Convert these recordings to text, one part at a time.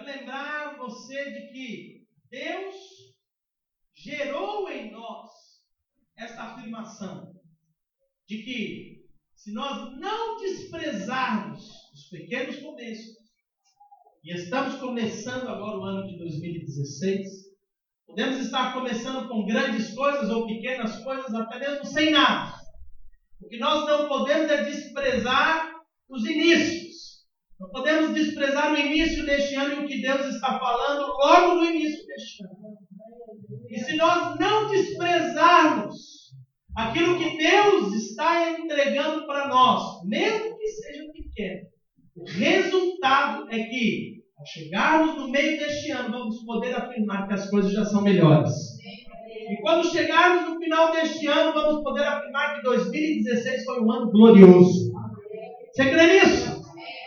quero lembrar você de que Deus gerou em nós essa afirmação de que se nós não desprezarmos os pequenos começos, e estamos começando agora o ano de 2016, podemos estar começando com grandes coisas ou pequenas coisas, até mesmo sem nada. O que nós não podemos é desprezar os inícios. Não podemos desprezar o início deste ano e o que Deus está falando logo no início deste ano. E se nós não desprezarmos aquilo que Deus está entregando para nós, mesmo que seja pequeno, o resultado é que, ao chegarmos no meio deste ano, vamos poder afirmar que as coisas já são melhores. E quando chegarmos no final deste ano, vamos poder afirmar que 2016 foi um ano glorioso. Você crê nisso?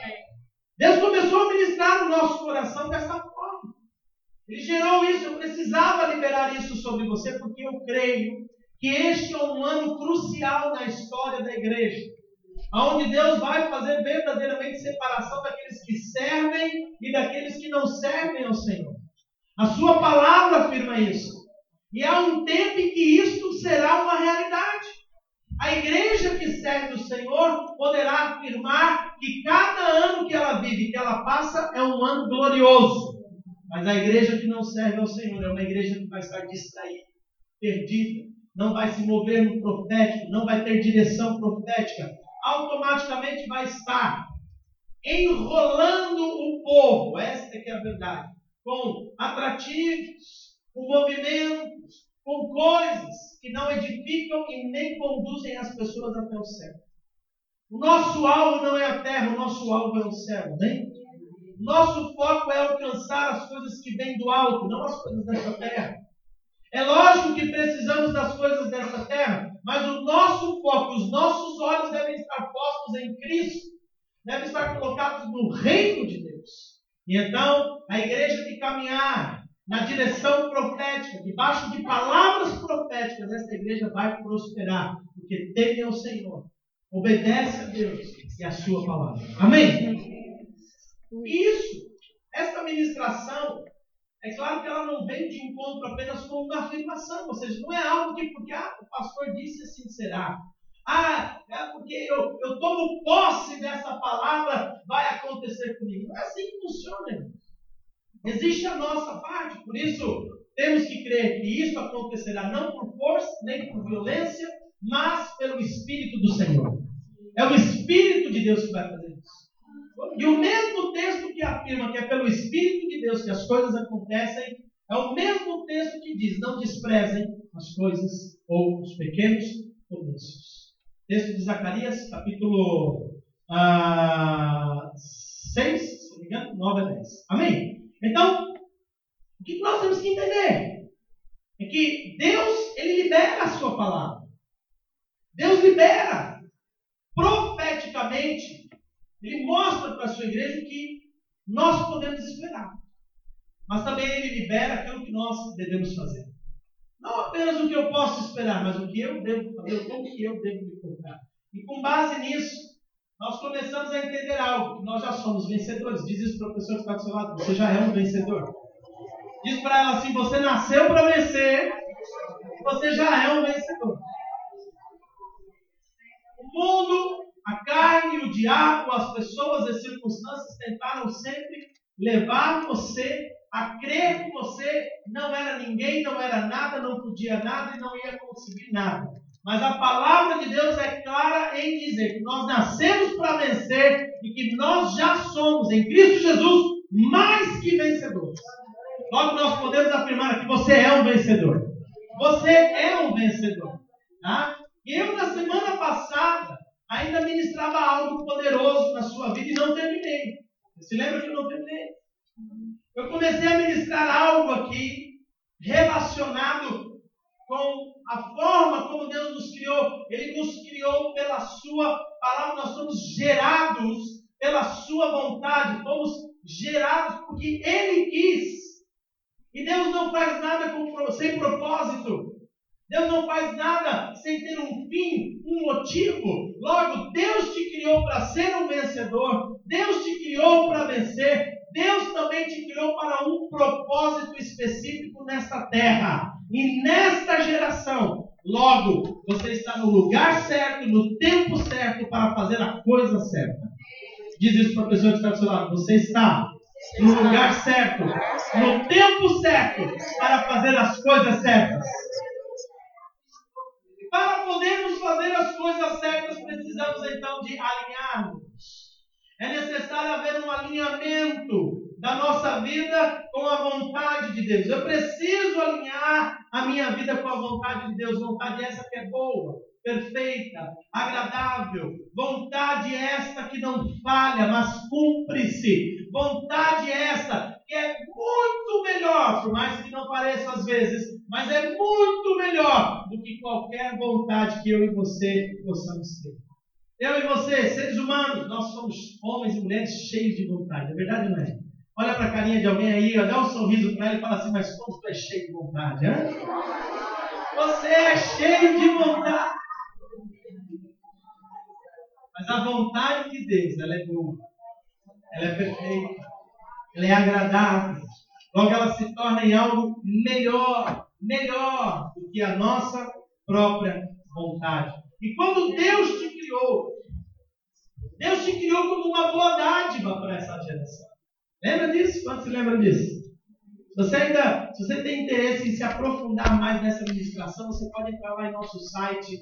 Deus começou a ministrar no nosso coração dessa forma. Ele gerou isso, eu precisava liberar isso sobre você, porque eu creio que este é um ano crucial na história da igreja, onde Deus vai fazer verdadeiramente separação daqueles que servem e daqueles que não servem ao Senhor. A sua palavra afirma isso. E há um tempo em que isto será uma realidade. A igreja que serve o Senhor poderá afirmar que cada ano que ela vive, que ela passa, é um ano glorioso. Mas a igreja que não serve ao Senhor é uma igreja que vai estar distraída, perdida, não vai se mover no profético, não vai ter direção profética. Automaticamente vai estar enrolando o povo, esta que é a verdade, com atrativos, com movimentos, com coisas que não edificam e nem conduzem as pessoas até o céu. O nosso alvo não é a terra, o nosso alvo é o céu, né? Nosso foco é alcançar as coisas que vêm do alto, não as coisas dessa terra. É lógico que precisamos das coisas dessa terra, mas o nosso foco, os nossos olhos devem estar postos em Cristo, devem estar colocados no reino de Deus. E então, a igreja que caminhar na direção profética, debaixo de palavras proféticas, esta igreja vai prosperar, porque teme ao Senhor, obedece a Deus e a sua palavra. Amém? E isso, esta ministração, é claro que ela não vem de encontro apenas com uma afirmação, ou seja, não é algo que porque o pastor disse assim será. É porque eu tomo posse dessa palavra, vai acontecer comigo. Não é assim que funciona, irmão. Existe a nossa parte, por isso temos que crer que isso acontecerá não por força, nem por violência, mas pelo Espírito do Senhor. É o Espírito de Deus que vai fazer isso. E o mesmo texto que afirma que é pelo Espírito de Deus que as coisas acontecem, é o mesmo texto que diz, não desprezem as coisas ou os pequenos começos. Texto de Zacarias, capítulo 6, se não me engano, 9 a 10. Amém? Então, o que nós temos que entender é que Deus, Ele libera a sua palavra. Deus libera profeticamente. Ele mostra para a sua igreja que nós podemos esperar. Mas também Ele libera aquilo que nós devemos fazer. Não apenas o que eu posso esperar, mas o que eu devo fazer, como que eu devo me colocar. E com base nisso, nós começamos a entender algo, que nós já somos vencedores. Diz isso para a pessoa que está do seu lado, você já é um vencedor. Diz para ela assim, você nasceu para vencer, você já é um vencedor. O mundo, a carne, o diabo, as pessoas, as circunstâncias tentaram sempre levar você a crer que você não era ninguém, não era nada, não podia nada e não ia conseguir nada. Mas a palavra de Deus é clara em dizer que nós nascemos para vencer e que nós já somos, em Cristo Jesus, mais que vencedores. Logo nós podemos afirmar que você é um vencedor. Você é um vencedor. Tá? Eu, na semana passada, ainda ministrava algo poderoso na sua vida e não terminei. Você se lembra que eu não terminei? Eu comecei a ministrar algo aqui relacionado com a forma como Deus nos criou. Ele nos criou pela sua palavra. Nós somos gerados pela sua vontade. Fomos gerados porque Ele quis. E Deus não faz nada sem propósito. Deus não faz nada sem ter um fim, um motivo. Logo, Deus te criou para ser um vencedor. Deus te criou para vencer. Deus também te criou para um propósito específico nesta terra e nesta geração. Logo, você está no lugar certo, no tempo certo, para fazer a coisa certa. Diz isso para a pessoa que está do seu lado. Você está no lugar certo, no tempo certo, para fazer as coisas certas. Para podermos fazer as coisas certas, precisamos então de alinharmos. É necessário haver um alinhamento da nossa vida com a vontade de Deus. Eu preciso alinhar a minha vida com a vontade de Deus. Vontade essa que é boa, perfeita, agradável. Vontade esta que não falha, mas cumpre-se. Vontade esta que é muito melhor, por mais que não pareça às vezes, mas é muito melhor do que qualquer vontade que eu e você possamos ter. Eu e você, seres humanos, nós somos homens e mulheres cheios de vontade. É verdade, não é? Olha para a carinha de alguém aí, dá um sorriso para ela e fala assim, mas como tu é cheio de vontade, hein? Você é cheio de vontade. Mas a vontade de Deus, ela é boa. Ela é perfeita. Ela é agradável. Logo ela se torna em algo melhor do que a nossa própria vontade. E quando Deus te criou como uma boa dádiva para essa geração. Lembra disso? Quando se lembra disso? Se você tem interesse em se aprofundar mais nessa ministração, você pode entrar lá em nosso site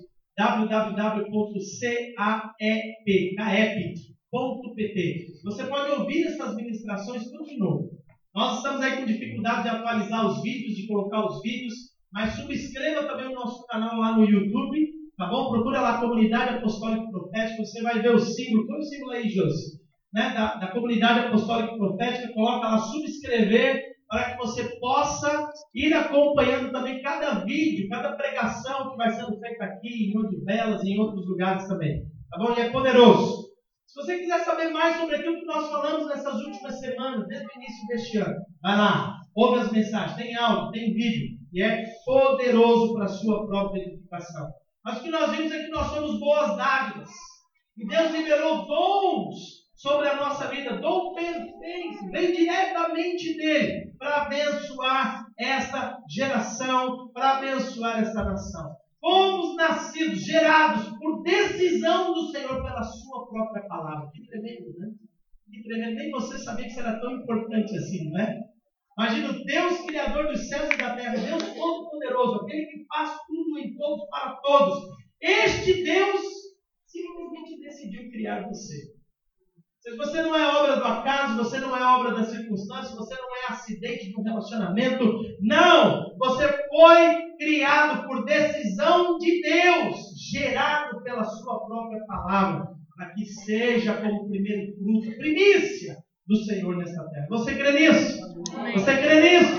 www.caep.pt. Você pode ouvir essas ministrações tudo de novo. Nós estamos aí com dificuldade de atualizar os vídeos, de colocar os vídeos, mas subscreva também o nosso canal lá no YouTube, tá bom? Procura lá a Comunidade Apostólica Profética, você vai ver o símbolo, põe o símbolo aí, Josi, né? da Comunidade Apostólica Profética, coloca lá subscrever, para que você possa ir acompanhando também cada vídeo, cada pregação que vai sendo feita aqui, em Odivelas e em outros lugares também. Tá bom? E é poderoso. Se você quiser saber mais sobre aquilo que nós falamos nessas últimas semanas, desde o início deste ano, vai lá, ouve as mensagens, tem áudio, tem vídeo, e é poderoso para a sua própria edificação. Mas o que nós vimos é que nós somos boas dádivas. E Deus liberou dons sobre a nossa vida, dom perfeito, vem diretamente dele, para abençoar esta geração, para abençoar esta nação. Fomos nascidos, gerados por decisão do Senhor pela sua própria palavra. Que tremendo, né? Que tremendo. Nem você sabia que isso era tão importante assim, não é? Imagina o Deus Criador dos céus e da terra, Deus Todo-Poderoso, aquele que faz tudo em todos para todos. Este Deus simplesmente decidiu criar você. Você não é obra do acaso, você não é obra das circunstâncias, você não é acidente de um relacionamento. Não! Você foi criado por decisão de Deus, gerado pela sua própria palavra, para que seja como primeiro fruto, primícia do Senhor nessa terra. Você crê nisso? Você crê nisso?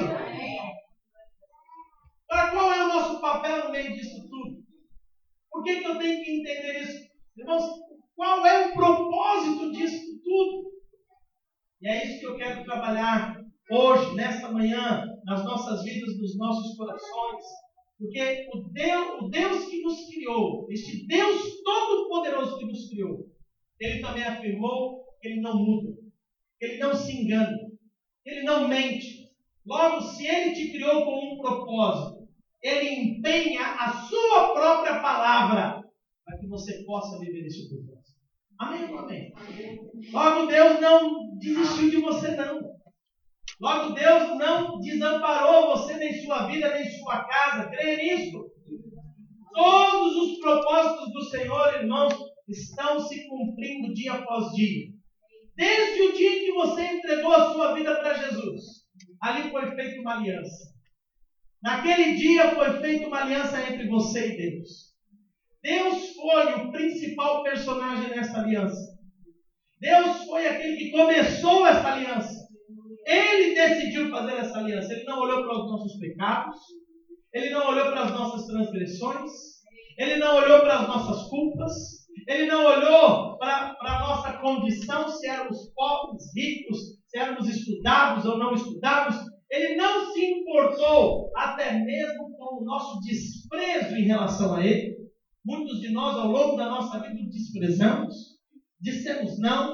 Agora, qual é o nosso papel no meio disso tudo? Por que eu tenho que entender isso? Irmãos, qual é o propósito disso tudo? E é isso que eu quero trabalhar hoje, nesta manhã, nas nossas vidas, nos nossos corações. Porque o Deus que nos criou, este Deus Todo-Poderoso que nos criou, Ele também afirmou que Ele não muda, que Ele não se engana, que Ele não mente. Logo, se Ele te criou com um propósito, Ele empenha a sua própria palavra para que você possa viver esse propósito. Amém ou amém? Logo, Deus não desistiu de você, não. Logo, Deus não desamparou você, nem sua vida, nem sua casa. Creia nisso. Todos os propósitos do Senhor, irmãos, estão se cumprindo dia após dia. Desde o dia em que você entregou a sua vida para Jesus, ali foi feita uma aliança. Naquele dia foi feita uma aliança entre você e Deus. Deus foi o principal personagem nessa aliança. Deus foi aquele que começou essa aliança. Ele decidiu fazer essa aliança. Ele não olhou para os nossos pecados. Ele não olhou para as nossas transgressões. Ele não olhou para as nossas culpas. Ele não olhou para a nossa condição, se éramos pobres, ricos, se éramos estudados ou não estudados. Ele não se importou até mesmo com o nosso desprezo em relação a Ele. Muitos de nós, ao longo da nossa vida, o desprezamos, dissemos não,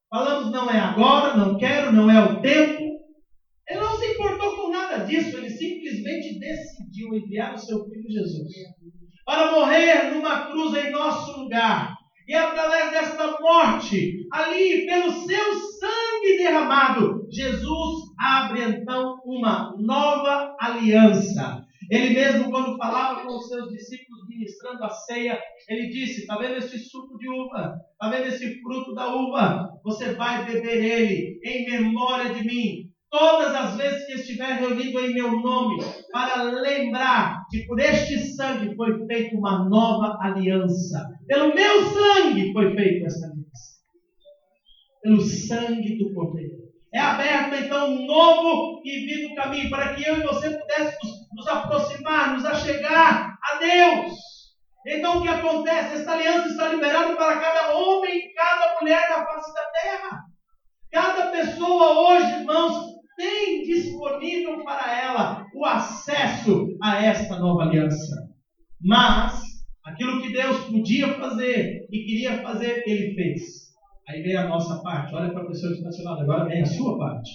Falamos, não é agora, não quero, não é o tempo. Ele não se importou com nada disso, ele simplesmente decidiu enviar o seu Filho Jesus para morrer numa cruz em nosso lugar. E através desta morte, ali, pelo seu sangue derramado, Jesus abre então uma nova aliança. Ele mesmo, quando falava com os seus discípulos, ministrando a ceia, ele disse: está vendo esse suco de uva? Está vendo esse fruto da uva? Você vai beber ele em memória de mim. Todas as vezes que estiver reunido em meu nome, para lembrar que por este sangue foi feita uma nova aliança. Pelo meu sangue foi feita essa aliança. Pelo sangue do Cordeiro. É aberto então um novo e vivo caminho para que eu e você pudéssemos nos aproximar, nos achegar a Deus. Então o que acontece? Esta aliança está liberada para cada homem e cada mulher na face da terra. Cada pessoa hoje, irmãos, tem disponível para ela o acesso a esta nova aliança. Mas, aquilo que Deus podia fazer e queria fazer, Ele fez. Aí vem a nossa parte. Olha para a pessoa que está do lado. Agora vem a sua parte.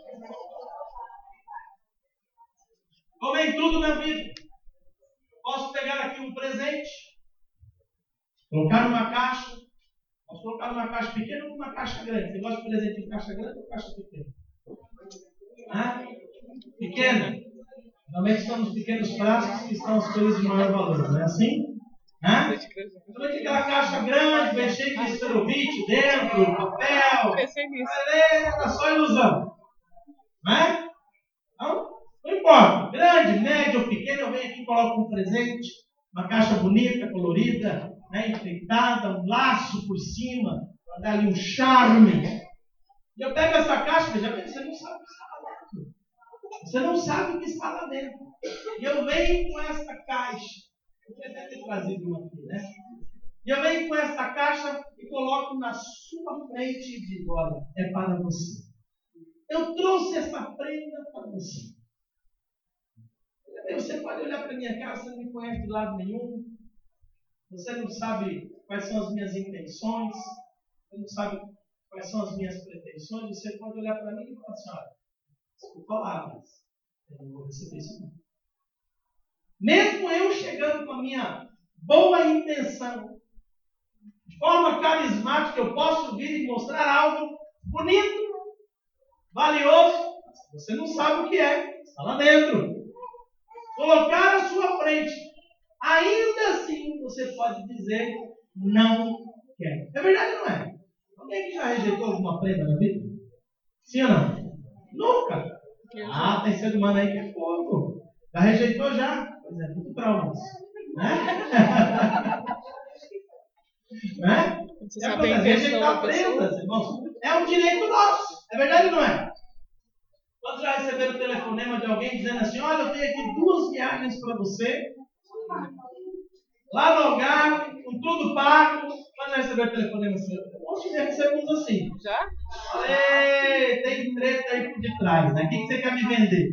Como em tudo na vida, posso pegar aqui um presente, colocar numa caixa. Posso colocar numa caixa pequena ou numa caixa grande. Você gosta de presente em caixa grande ou caixa pequena? Pequena. Normalmente estão nos pequenos frascos que estão as coisas de maior valor, não é assim? Normalmente aquela caixa grande, bem cheia de esferovite dentro, papel. É só ilusão. Não é? Não importa. Grande, médio ou pequeno, eu venho aqui e coloco um presente, uma caixa bonita, colorida, enfeitada, um laço por cima, para dar ali um charme. E eu pego essa caixa, veja bem, você não sabe o que está lá dentro. Você não sabe o que está lá dentro. E eu venho com essa caixa. Eu podia até ter trazido uma aqui, né? E eu venho com essa caixa e coloco na sua frente e digo: olha, é para você. Eu trouxe essa prenda para você. Você pode olhar para a minha cara, você não me conhece de lado nenhum. Você não sabe quais são as minhas intenções. Você não sabe quais são as minhas pretensões. Você pode olhar para mim e falar assim: olha, desculpa palavras, eu não vou receber isso não. Mesmo eu chegando com a minha boa intenção, de forma carismática, eu posso vir e mostrar algo bonito, valioso. Você não sabe o que é, está lá dentro. Colocar à sua frente. Ainda assim, você pode dizer: não quero. É verdade ou não é? Alguém que já rejeitou alguma prenda na vida? Sim ou não? Nunca. Tem ser humano aí que é fogo. Já rejeitou já? Pois é, muito traumas. Né? Rejeitar prendas, irmãos, é um direito nosso. É verdade ou não é? Quando já receberam o telefonema de alguém dizendo assim: olha, eu tenho aqui 2 viagens para você, lá no Algarve, com tudo pago. Quando já receberam o telefonema assim? Nós já recebemos assim. Já? Tem treta aí por detrás, né? O que você quer me vender?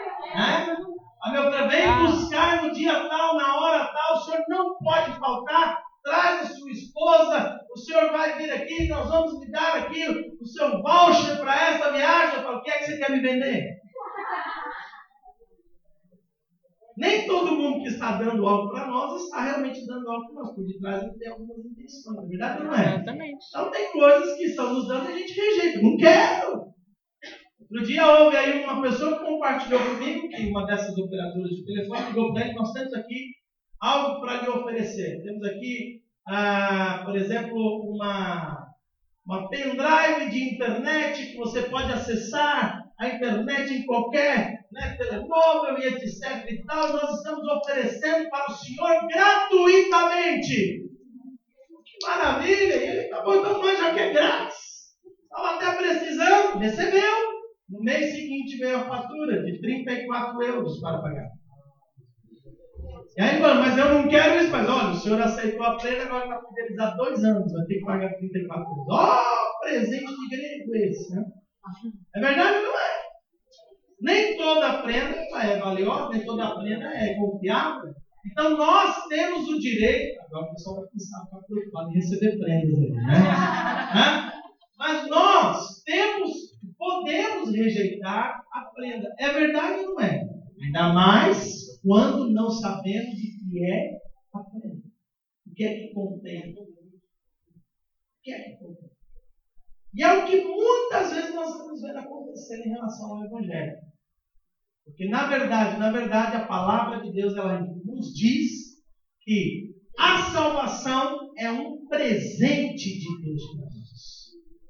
Vem buscar no dia tal, na hora tal, o senhor não pode faltar, traz a sua esposa, o senhor vai vir aqui, nós vamos lhe dar aqui o seu voucher para essa viagem. Eu falo: o que é que você quer me vender? Nem todo mundo que está dando algo para nós está realmente dando algo para nós. Por detrás tem algumas intenções, na verdade ou não é? Exatamente. Então tem coisas que estão nos dando e a gente rejeita. Não quero! Outro dia houve aí uma pessoa que compartilhou comigo, que uma dessas operadoras de telefone ligou para ele: nós temos aqui algo para lhe oferecer. Temos aqui, por exemplo, uma pendrive de internet que você pode acessar a internet em qualquer telemóvel e etc e tal. Nós estamos oferecendo para o senhor gratuitamente. Que maravilha! E ele acabou, então, mas já que é grátis. Estava até precisando, recebeu. No mês seguinte veio a fatura de 34 euros para pagar. E aí, mano, mas eu não quero isso. Mas olha, o senhor aceitou a prenda, agora vai fidelizar 2 anos, vai ter que pagar 34 euros. Presente de grego esse, né? É verdade ou não é? Nem toda prenda é valiosa, nem toda prenda é confiável. Então nós temos o direito. Agora o pessoal vai começar a ficar preocupado em receber prendas aí, né? Mas nós podemos rejeitar a prenda. É verdade ou não é? Ainda mais quando não sabemos o que é a prenda. O que é que contém? O que é que contém? E é o que muitas vezes nós estamos vendo acontecer em relação ao Evangelho. Porque, na verdade, a palavra de Deus ela nos diz que a salvação é um presente de Deus para nós.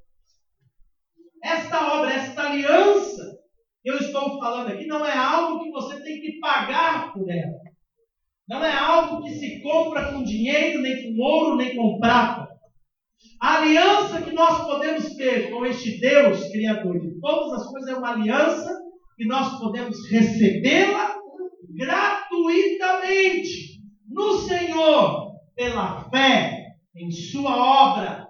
Esta obra, esta aliança que eu estou falando aqui, não é algo que você tem que pagar por ela. Não é algo que se compra com dinheiro, nem com ouro, nem com prata. A aliança que nós podemos ter com este Deus, Criador de todas as coisas, é uma aliança que nós podemos recebê-la gratuitamente no Senhor, pela fé em sua obra.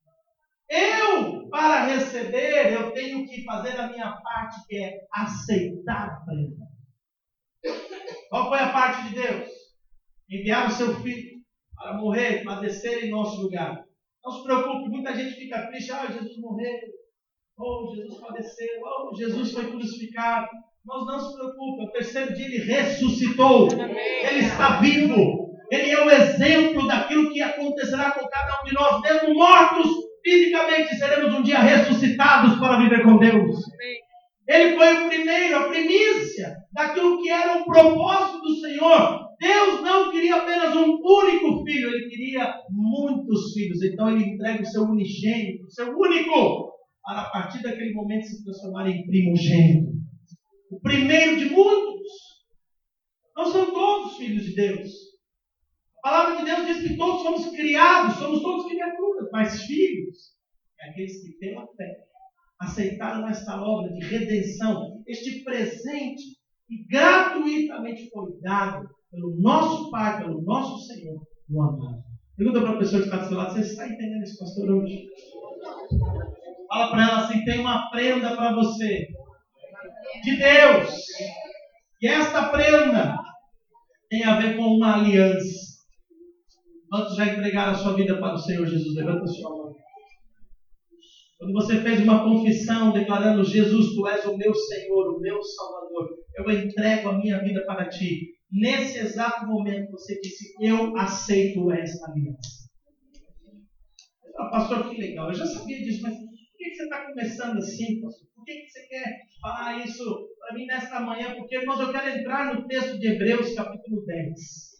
Para receber, eu tenho que fazer a minha parte, que é aceitar a prenda. Qual foi a parte de Deus? Enviar o seu Filho para morrer, padecer em nosso lugar. Não se preocupe, muita gente fica triste. Jesus morreu. Jesus padeceu. Jesus foi crucificado. Mas não se preocupe, ao terceiro dia ele ressuscitou. Ele está vivo. Ele é o exemplo daquilo que acontecerá com cada um de nós. Mesmo mortos fisicamente, seremos um dia ressuscitados para viver com Deus. Ele foi o primeiro, a primícia daquilo que era o propósito do Senhor. Deus não queria apenas um único filho, Ele queria muitos filhos. Então Ele entrega o seu unigênito, o seu único, para a partir daquele momento se transformar em primogênito. O primeiro de muitos. Não são todos filhos de Deus. A palavra de Deus diz que todos somos criados, somos todos criaturas, mas filhos é aqueles que pela fé aceitaram esta obra de redenção, este presente que gratuitamente foi dado pelo nosso Pai, pelo nosso Senhor, no amado. Pergunta para a pessoa que está do seu lado: você está entendendo isso, pastor, hoje? Fala para ela assim: tem uma prenda para você de Deus, e esta prenda tem a ver com uma aliança. Quantos já entregaram a sua vida para o Senhor Jesus? Levanta a sua mão. Quando você fez uma confissão declarando: Jesus, tu és o meu Senhor, o meu Salvador, eu entrego a minha vida para ti. Nesse exato momento você disse: eu aceito esta aliança. Pastor, que legal, eu já sabia disso, mas por que você está começando assim, pastor? Por que você quer falar isso para mim nesta manhã? Porque, irmãos, eu quero entrar no texto de Hebreus, capítulo 10.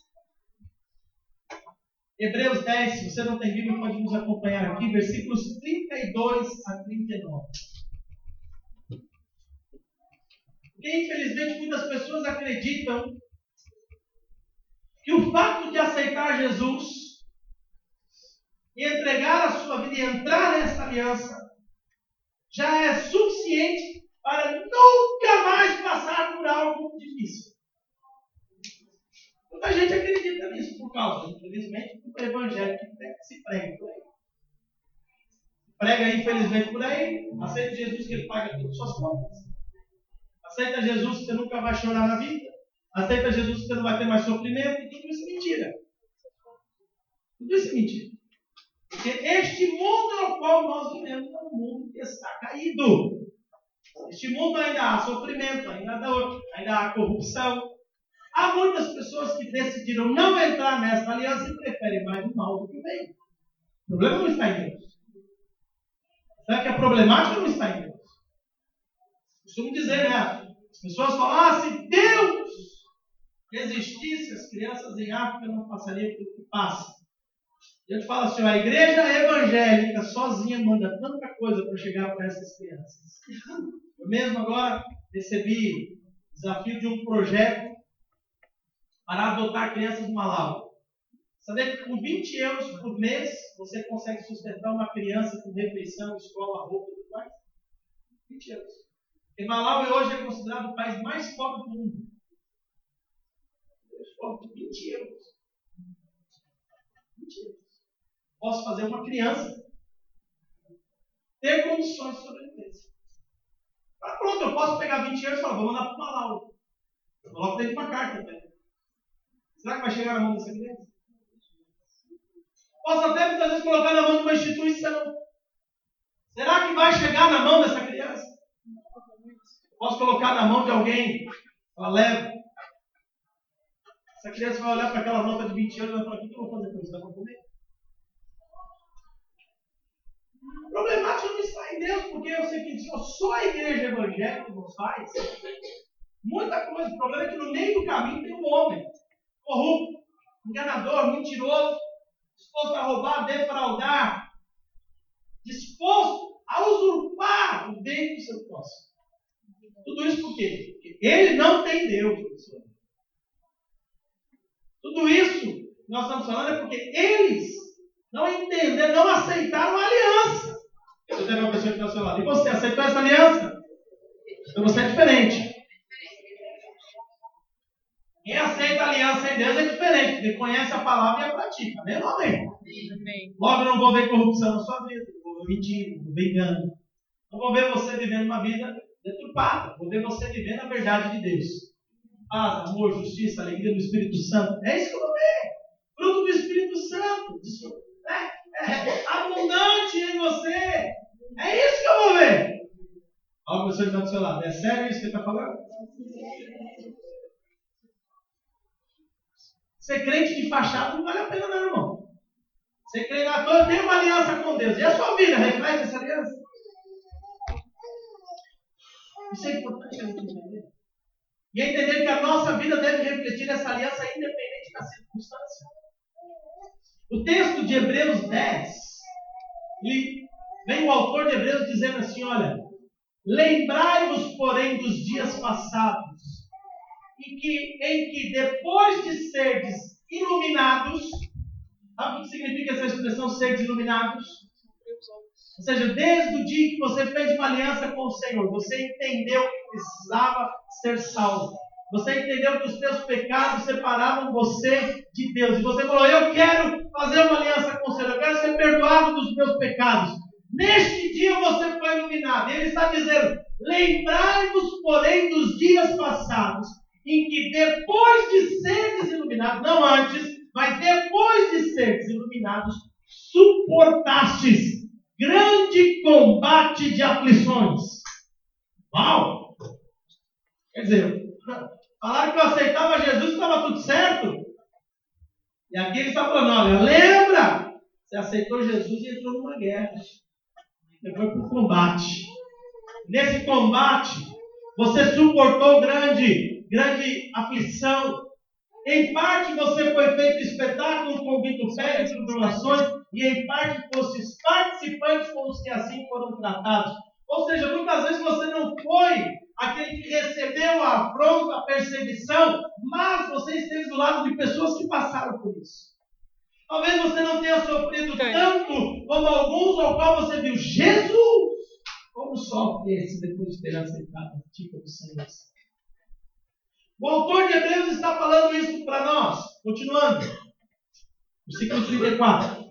Hebreus 10, se você não tem Bíblia, pode nos acompanhar aqui, versículos 32 a 39. Porque, infelizmente, muitas pessoas acreditam que o fato de aceitar Jesus e entregar a sua vida e entrar nessa aliança já é suficiente para nunca mais passar por algo difícil. Muita gente acredita nisso por causa, infelizmente, do evangelho que se prega por aí. Prega, infelizmente, por aí. Aceita Jesus que Ele paga todas as suas contas. Aceita Jesus que você nunca vai chorar na vida. Aceita Jesus que você não vai ter mais sofrimento. E tudo isso é mentira. Tudo isso é mentira. Porque este mundo no qual nós vivemos é um mundo que está caído. Este mundo ainda há sofrimento, ainda há corrupção. Há muitas pessoas que decidiram não entrar nessa aliança e preferem mais o mal do que o bem. O problema não está em Deus. Será que a problemática não está em Deus? Costumo dizer, né? As pessoas falam: se Deus existisse, as crianças em África não passariam pelo que passa. Eu te falo assim: a igreja evangélica sozinha manda tanta coisa para chegar para essas crianças. Eu mesmo agora recebi o desafio de um projeto para adotar crianças no Malau. Saber que com 20 euros por mês você consegue sustentar uma criança com refeição, escola, roupa e tudo mais? 20 euros. E Malawi hoje é considerado o país mais pobre do mundo. Pobre, 20 euros. 20 euros. Posso fazer uma criança ter condições de sobrevivência. Mas pronto, eu posso pegar 20 euros e falar: vou mandar para o Malawi. Eu coloco dentro de uma carta também. Será que vai chegar na mão dessa criança? Posso até muitas vezes colocar na mão de uma instituição. Será que vai chegar na mão dessa criança? Posso colocar na mão de alguém? Ela leva. Essa criança vai olhar para aquela nota de 20 anos e vai falar: o que eu vou fazer com isso? Dá para comer? A problemática não está em Deus, porque eu sei que só a igreja evangélica nos faz muita coisa. O problema é que no meio do caminho tem um homem corrupto, enganador, mentiroso, disposto a roubar, defraudar, disposto a usurpar o bem do seu próximo. Tudo isso por quê? Porque ele não tem Deus, pessoal. Tudo isso que nós estamos falando é porque eles não entenderam, não aceitaram a aliança. Você tem uma pessoa que está ao seu lado. E você aceitou essa aliança? Então você é diferente. Quem aceita a aliança em Deus é diferente, porque conhece a palavra e a pratica. Amém ou amém? Logo não vou ver corrupção na sua vida, não vou ver mentira, não vou ver engano. Não vou ver você vivendo uma vida deturpada. Vou ver você vivendo a verdade de Deus. Paz, amor, justiça, alegria do Espírito Santo. É isso que eu vou ver. Fruto do Espírito Santo. Abundante em você. É isso que eu vou ver. Olha o professor que está do seu lado. É sério isso que ele está falando? Ser crente de fachada não vale a pena, não, irmão. Ser crente à toa, eu tenho uma aliança com Deus. E a sua vida reflete essa aliança? Isso é importante a gente entender. E entender que a nossa vida deve refletir essa aliança independente da circunstância. O texto de Hebreus 10, vem o autor de Hebreus dizendo assim: olha, lembrai-vos, porém, dos dias passados, em que depois de serdes iluminados, sabe o que significa essa expressão, serdes iluminados? Ou seja, desde o dia que você fez uma aliança com o Senhor, você entendeu que precisava ser salvo. Você entendeu que os teus pecados separavam você de Deus. E você falou: eu quero fazer uma aliança com o Senhor, eu quero ser perdoado dos meus pecados. Neste dia você foi iluminado. E ele está dizendo: lembrai-vos, porém, dos dias passados, em que depois de seres iluminados, não antes, mas depois de seres iluminados, suportastes grande combate de aflições. Uau! Quer dizer, falaram que eu aceitava Jesus e estava tudo certo. E aqui ele está falando: olha, lembra? Você aceitou Jesus e entrou numa guerra. Você foi para o combate. Nesse combate, você suportou grande aflição. Em parte você foi feito espetáculo com vitupério e tribulações, e em parte fostes participantes com os que assim foram tratados. Ou seja, muitas vezes você não foi aquele que recebeu a afronta, a perseguição, mas você esteve do lado de pessoas que passaram por isso. Talvez você não tenha sofrido tanto como alguns, ao qual você viu Jesus. Como sofre esse depois de ter aceitado a título do Senhor? O autor de Hebreus está falando isso para nós. Continuando. Versículo 34.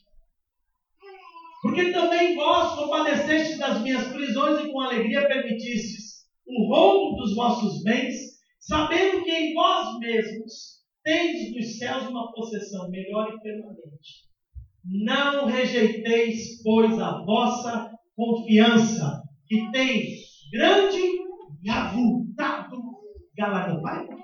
Porque também vós compadecestes das minhas prisões e com alegria permitistes o roubo dos vossos bens, sabendo que em vós mesmos tendes dos céus uma possessão melhor e permanente. Não rejeiteis, pois, a vossa confiança, que tem grande e avultado galardão. Vai, o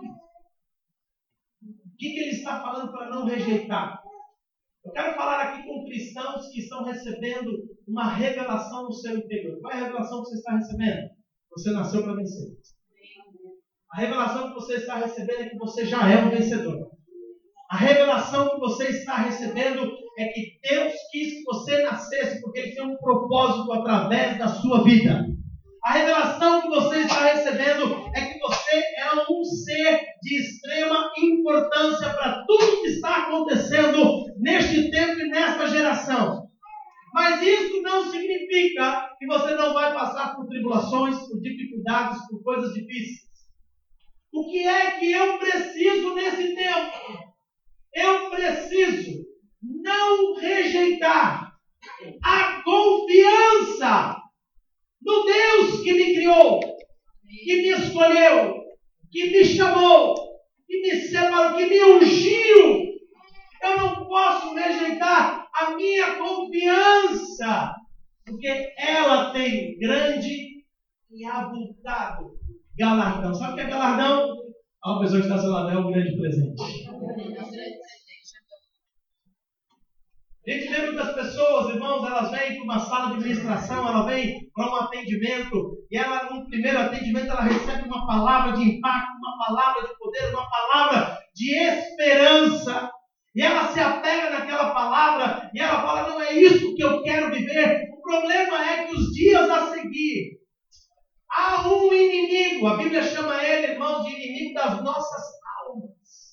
que ele está falando para não rejeitar? Eu quero falar aqui com cristãos que estão recebendo uma revelação no seu interior. Qual é a revelação que você está recebendo? Você nasceu para vencer. A revelação que você está recebendo é que você já é um vencedor. A revelação que você está recebendo é que Deus quis que você nascesse porque Ele tem um propósito através da sua vida. A revelação que você está recebendo é que você é um ser de extrema importância para tudo que está acontecendo neste tempo e nesta geração. Mas isso não significa que você não vai passar por tribulações, por dificuldades, por coisas difíceis. O que é que eu preciso nesse tempo? Eu preciso não rejeitar a confiança no Deus que me criou, que me escolheu, que me chamou, que me separou, que me ungiu. Eu não posso rejeitar a minha confiança Porque ela tem grande e avultado galardão. Sabe o que é galardão? A pessoa que está ao seu lado é um grande presente. A gente vê muitas pessoas, irmãos, elas vêm para uma sala de administração, ela vem para um atendimento, e ela, no primeiro atendimento, ela recebe uma palavra de impacto, uma palavra de poder, uma palavra de esperança. E ela se apega naquela palavra, e ela fala, não é isso que eu quero viver. O problema é que os dias a seguir, há um inimigo, a Bíblia chama ele, irmãos, de inimigo das nossas almas.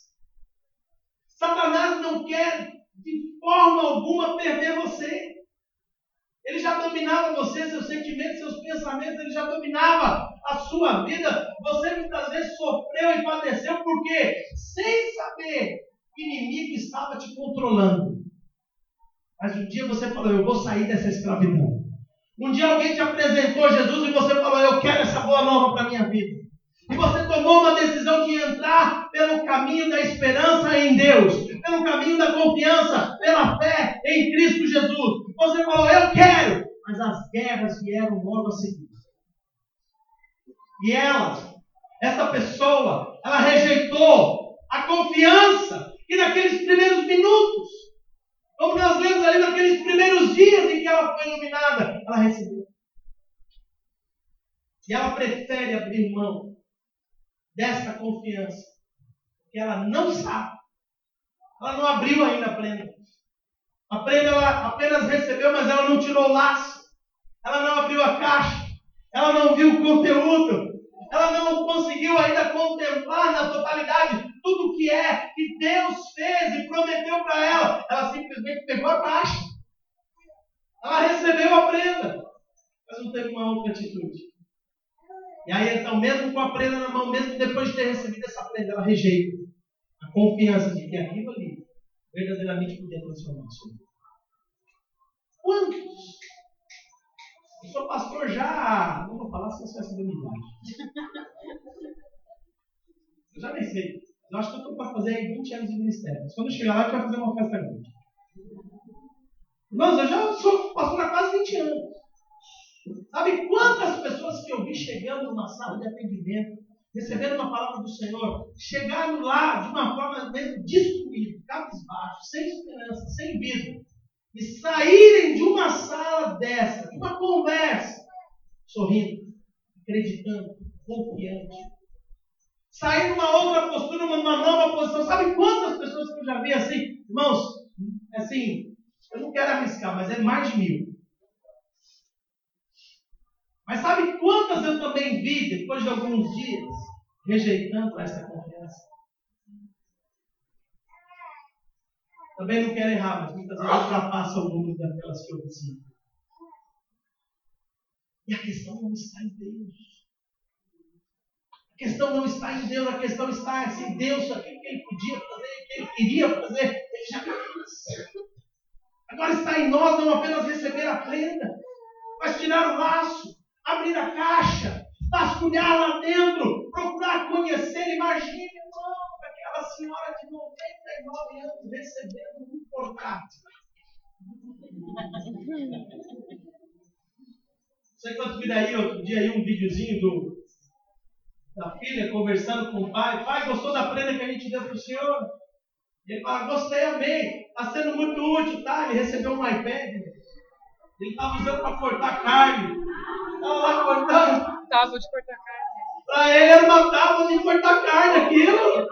Satanás não quer de forma alguma perder você. Ele já dominava você, seus sentimentos, seus pensamentos, ele já dominava a sua vida. Você muitas vezes sofreu e padeceu porque, sem saber, o inimigo estava te controlando. Mas um dia você falou, eu vou sair dessa escravidão. Um dia alguém te apresentou Jesus e você falou, eu quero essa boa nova para a minha vida. E você tomou uma decisão de entrar pelo caminho da esperança em Deus, pelo caminho da confiança, pela fé em Cristo Jesus. Você falou, eu quero, mas as guerras vieram logo a seguir. E essa pessoa, ela rejeitou a confiança que naqueles primeiros minutos, como nós lemos ali naqueles primeiros dias em que ela foi iluminada, ela recebeu. E ela prefere abrir mão dessa confiança, porque ela não sabe. Ela não abriu ainda a prenda. A prenda ela apenas recebeu, mas ela não tirou o laço. Ela não abriu a caixa. Ela não viu o conteúdo. Ela não conseguiu ainda contemplar na totalidade tudo o que que Deus fez e prometeu para ela. Ela simplesmente pegou a caixa. Ela recebeu a prenda, mas não teve uma outra atitude. E aí então, mesmo com a prenda na mão, mesmo depois de ter recebido essa prenda, ela rejeita a confiança de que aquilo ali verdadeiramente podia transformar a sua vida. Quantos? Eu sou pastor já, não vou falar se você vai saber minha idade. Eu já nem sei. Eu acho que eu estou para fazer aí 20 anos de ministério. Mas quando eu chegar lá, a gente vai fazer uma festa grande. Irmãos, eu já sou pastor há quase 20 anos. Sabe quantas pessoas que eu vi chegando numa sala de atendimento, recebendo uma palavra do Senhor, chegaram lá de uma forma mesmo destruída, cabisbaixo, sem esperança, sem vida, e saírem de uma sala dessa, de uma conversa, sorrindo, acreditando, confiante. Sair numa outra postura, numa nova posição. Sabe quantas pessoas que eu já vi assim? Irmãos, assim, eu não quero arriscar, mas é mais de 1000. Mas sabe quantas eu também vi, depois de alguns dias, rejeitando essa confiança? Também não quero errar, mas muitas vezes ultrapassa o número daquelas que eu visito. E a questão não está em Deus. A questão não está em Deus, a questão está em Deus, aquilo que Ele podia fazer, que Ele queria fazer, Ele já fez. Agora está em nós não apenas receber a prenda, mas tirar o laço, abrir a caixa, vasculhar lá dentro, procurar conhecer. Imagine, irmão, aquela senhora de 99 anos recebendo um portátil. Você quando vi daí outro dia aí um videozinho da filha conversando com o pai. Pai, gostou da prenda que a gente deu para o senhor? Ele fala, gostei, amei. Está sendo muito útil, tá? Ele recebeu um iPad. Ele estava usando para cortar carne. Estava lá cortando. Tábua de cortar carne. Para ele era uma tábua de cortar carne, aquilo.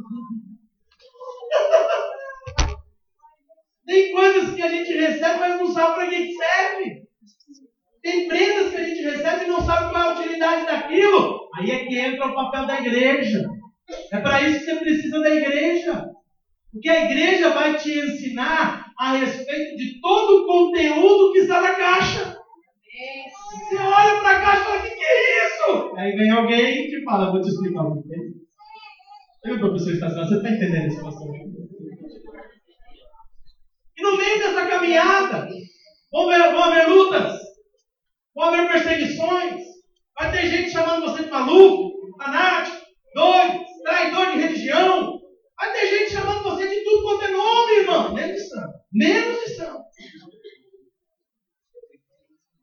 Tem coisas que a gente recebe, mas não sabe para que serve. Tem prendas que a gente recebe e não sabe qual é a utilidade daquilo. Aí é que entra o papel da igreja. É para isso que você precisa da igreja. Porque a igreja vai te ensinar a respeito de todo o conteúdo que está na caixa. Você olha para a caixa e fala, o que é isso? Aí vem alguém e te fala, vou te explicar o que é. Eu estou você está entendendo essa situação? E no meio dessa caminhada, vão haver lutas, vão haver perseguições, vai ter gente chamando você de maluco, fanático, doido, traidor de religião. Vai ter gente chamando você de tudo quanto é nome, irmão. Menos de santo.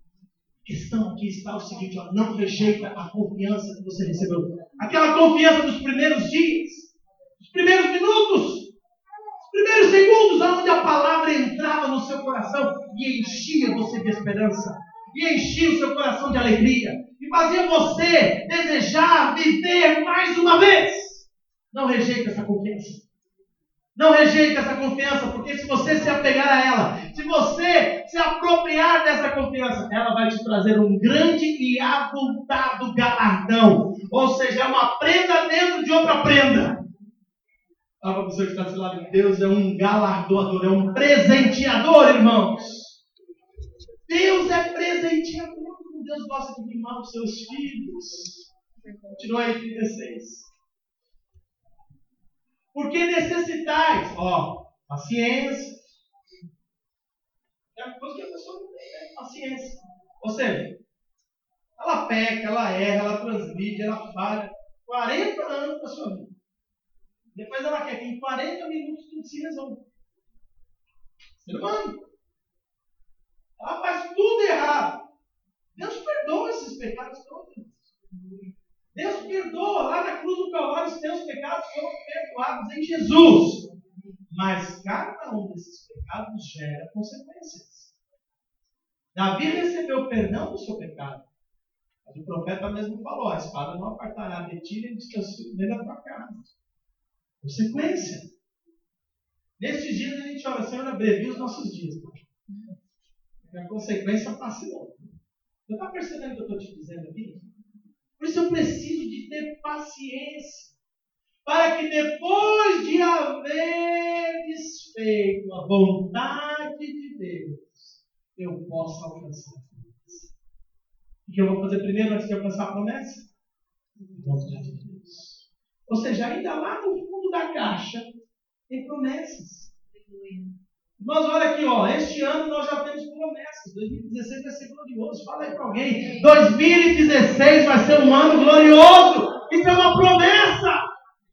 está o seguinte, ó, não rejeita a confiança que você recebeu. Aquela confiança dos primeiros dias, dos primeiros minutos, dos primeiros segundos, onde a palavra entrava no seu coração e enchia você de esperança, e enchia o seu coração de alegria, e fazia você desejar viver mais uma vez. Não rejeita essa confiança. Não rejeite essa confiança, porque se você se apegar a ela, se você se apropriar dessa confiança, ela vai te trazer um grande e avultado galardão. Ou seja, é uma prenda dentro de outra prenda. Fala para a pessoa que está do seu lado, Deus é um galardoador, é um presenteador, irmãos. Deus é presenteador. Deus gosta de mimar os seus filhos. Continua aí, 36. Porque necessitais, paciência. É uma coisa que a pessoa não tem, né? Paciência. Ou seja, ela peca, ela erra, ela transgride, ela falha. 40 anos da sua vida. Depois ela quer que em 40 minutos tudo se resolva. Ser humano. Ela faz tudo errado. Deus perdoa esses pecados todos. Deus perdoa. Lá na cruz do Calvário, os teus pecados foram perdoados em Jesus. Mas cada um desses pecados gera consequências. Davi recebeu perdão do seu pecado. Mas o profeta mesmo falou, a espada não apartará de ti nem dos teus filhos, nem da tua casa. Consequência. Nesses dias a gente ora, Senhor, abrevia os nossos dias. Porque a consequência passa logo. Você está percebendo o que eu estou te dizendo aqui? Por isso eu preciso de ter paciência. Para que depois de haver desfeito a vontade de Deus, eu possa alcançar a promessa. O que eu vou fazer primeiro antes de alcançar a promessa? Vontade de Deus. Ou seja, ainda lá no fundo da caixa, tem promessas. Mas olha aqui, este ano nós já temos promessas. 2016 vai ser glorioso. Fala aí para alguém. 2016 vai ser um ano glorioso. Isso é uma promessa.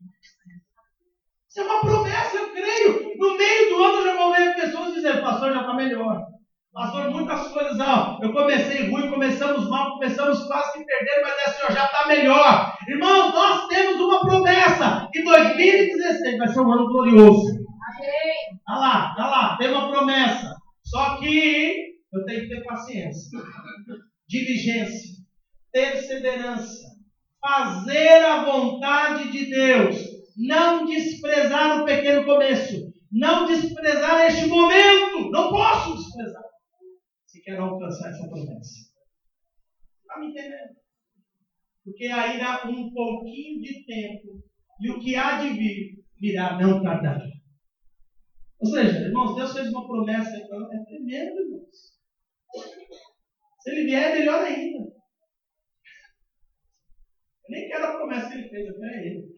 Isso é uma promessa, eu creio. No meio do ano eu já vou ver pessoas dizendo, pastor, já está melhor. Pastor, muitas coisas, eu comecei ruim, começamos mal, começamos quase que perdendo, mas assim, já está melhor. Irmãos, nós temos uma promessa. Que 2016 vai ser um ano glorioso. Está lá, tem uma promessa. Só que eu tenho que ter paciência, diligência, perseverança, fazer a vontade de Deus, não desprezar o pequeno começo, não desprezar este momento. Não posso desprezar se quero alcançar essa promessa. Está me entendendo? Porque aí dá um pouquinho de tempo e o que há de vir virá não tardar. Ou seja, irmãos, Deus fez uma promessa, então é tremendo, irmãos. Se ele vier, é melhor ainda. Eu nem quero a promessa que ele fez, eu quero ele.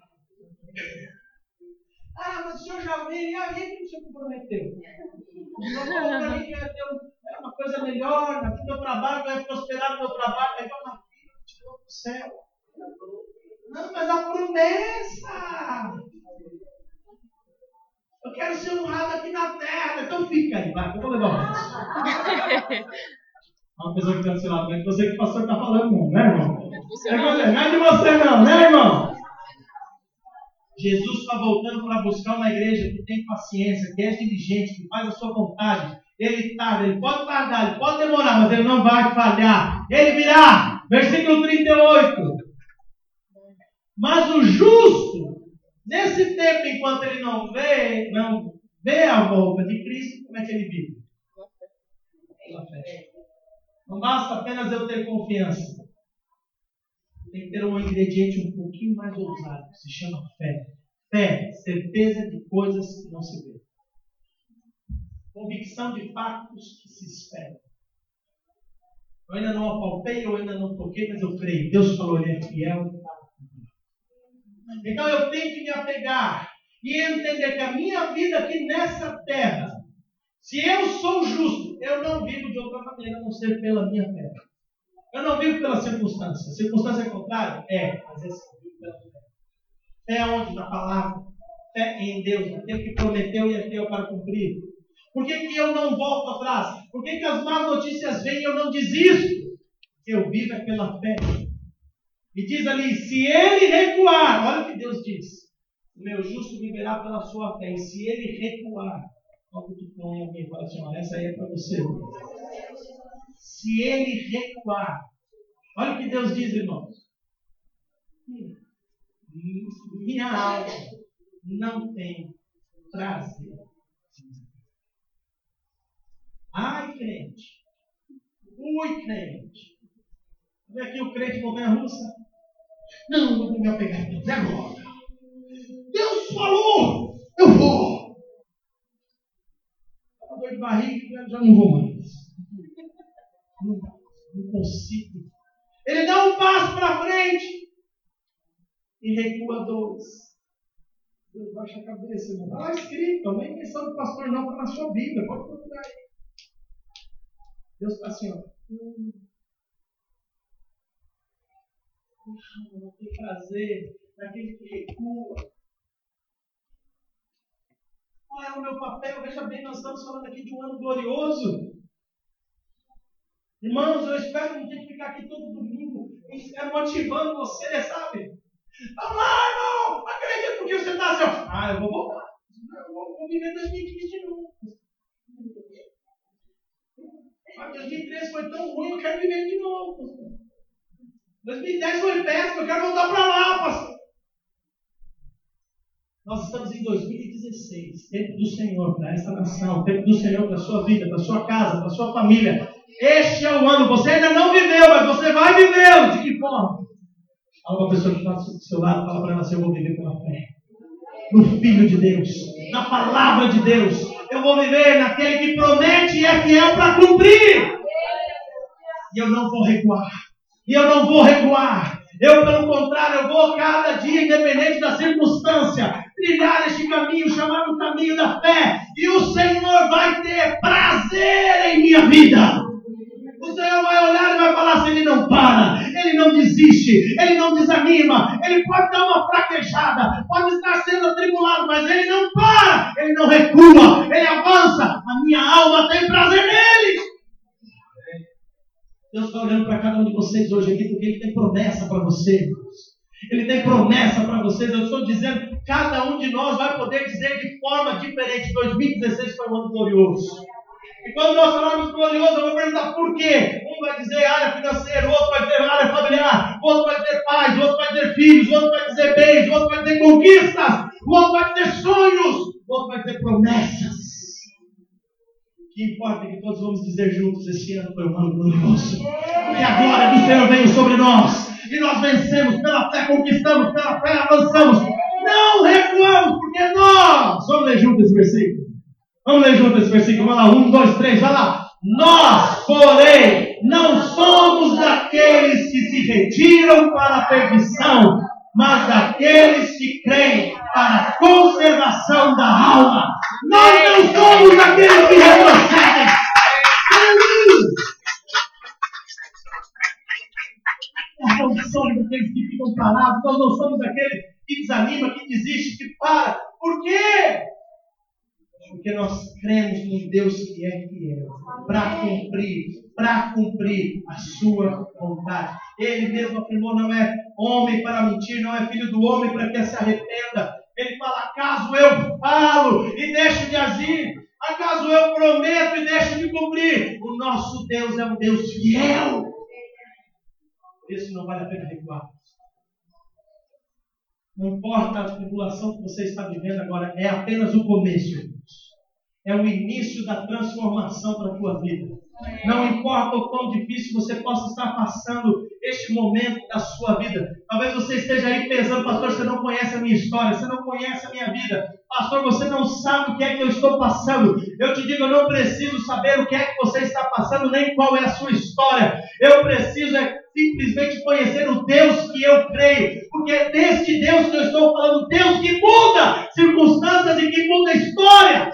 Mas o senhor já veio, e aí que o senhor comprometeu? O senhor falou para mim que ia ter uma coisa melhor, no meu trabalho, vai prosperar no meu trabalho, vai dar uma filha, te levou para o céu. Não, mas a promessa! Eu quero ser honrado aqui na terra. Então fica aí, vai. Eu vou levar uma pessoa que está do seu lado. Não é de você que o pastor está falando, não, né, irmão? Não é de você, não, né, irmão? Jesus está voltando para buscar uma igreja que tem paciência, que é diligente, que faz a sua vontade. Ele tarda, ele pode tardar, ele pode demorar, mas ele não vai falhar. Ele virá. Versículo 38. Mas o justo, nesse tempo, enquanto ele não vê a volta de Cristo, como é que ele vive? Pela fé. Não basta apenas eu ter confiança. Tem que ter um ingrediente um pouquinho mais ousado, que se chama fé. Fé, certeza de coisas que não se vê. Convicção de fatos que se esperam. Eu ainda não apalpei, eu ainda não toquei, mas eu creio. Deus falou, ele é fiel. Então eu tenho que me apegar e entender que a minha vida aqui nessa terra, se eu sou justo, eu não vivo de outra maneira a não ser pela minha fé. Eu não vivo pela circunstância. A circunstância é contrária? Mas essa eu vivo pela fé. Fé onde? Na palavra. Fé em Deus, naquele que prometeu e é fiel para cumprir. Por que eu não volto atrás? Por que as más notícias vêm e eu não desisto? eu vivo é pela fé. E diz ali, se ele recuar, olha o que Deus diz, o meu justo viverá pela sua fé. E se ele recuar, olha o que tu põe alguém e fala assim, olha, essa aí é para você. Se ele recuar, olha o que Deus diz, irmãos. Minha alma não tem prazer. Ai, crente. Ui, crente. Vê aqui o crente montanha-russa. Não, vou me apegar aqui agora. Deus falou, eu vou. Estava dor de barriga, já não vou mais. Não consigo. Ele dá um passo para frente e recua 2. Deus baixa a cabeça, irmão. Está lá escrito, não é invenção do pastor, não, está na sua Bíblia, pode procurar aí. Deus está assim, ó. Não tem prazer naquele que recua. Qual é o meu papel? Veja bem, nós estamos falando aqui de um ano glorioso. Irmãos, eu espero não ter que ficar aqui todo domingo. Eu espero motivando você, sabe? Vamos lá, irmão! Acredito porque você está assim. Eu vou voltar. Eu vou viver 2015 de novo. 2013 foi tão ruim, eu quero viver de novo. 2010 foi péssimo, eu quero voltar para lá, pastor. Nós estamos em 2016, tempo do Senhor para essa nação, tempo do Senhor para a sua vida, para a sua casa, para a sua família. Este é o ano, você ainda não viveu, mas você vai vivê-lo. De que forma? Fala para a pessoa que está do seu lado, fala para ela assim, eu vou viver pela fé. No Filho de Deus, na Palavra de Deus. Eu vou viver naquele que promete e é fiel para cumprir. E eu não vou recuar. Eu, pelo contrário, eu vou cada dia, independente da circunstância, trilhar este caminho, chamado caminho da fé. E o Senhor vai ter prazer em minha vida. O Senhor vai olhar e vai falar assim, ele não para, ele não desiste, ele não desanima, ele pode dar uma fraquejada, pode estar sendo atribulado, mas ele não para, ele não recua, ele avança. A minha alma tem prazer nele. Deus está olhando para cada um de vocês hoje aqui, porque Ele tem promessa para vocês. Ele tem promessa para vocês. Eu estou dizendo, cada um de nós vai poder dizer de forma diferente. 2016 foi um ano glorioso. E quando nós falamos glorioso, eu vou perguntar por quê. Um vai dizer área financeira, o outro vai dizer área familiar, o outro vai dizer pais, o outro vai dizer filhos, o outro vai dizer bens, o outro vai dizer conquistas, o outro vai dizer sonhos, o outro vai dizer promessas. O que importa é que todos vamos dizer juntos, esse ano foi um ano glorioso. E a glória do Senhor veio sobre nós. E nós vencemos pela fé, conquistamos pela fé, avançamos. Não recuamos, porque nós... Vamos ler junto esse versículo. Vai lá, 1, 2, 3, vai lá. Nós, porém, não somos daqueles que se retiram para a perdição, mas daqueles que creem para a conservação da alma. Nós não somos daqueles que retrocedem. Nós não somos daqueles que ficam parados. Nós não somos daqueles que desanima, que desiste, que para. Por quê? Porque nós cremos num Deus que é fiel para cumprir a sua vontade. Ele mesmo afirmou, não é homem para mentir, não é filho do homem para que se arrependa. Ele fala, acaso eu falo e deixo de agir? Acaso eu prometo e deixo de cumprir? O nosso Deus é um Deus fiel. Por isso não vale a pena recuar. Não importa a tribulação que você está vivendo agora, é apenas o começo. É o início da transformação para a tua vida. Não importa o quão difícil você possa estar passando este momento da sua vida. Talvez você esteja aí pensando, pastor, você não conhece a minha história, você não conhece a minha vida. Pastor, você não sabe o que é que eu estou passando. Eu te digo, eu não preciso saber o que é que você está passando, nem qual é a sua história. Eu preciso simplesmente conhecer o Deus que eu creio. Porque é deste Deus que eu estou falando, Deus que muda circunstâncias e que muda histórias.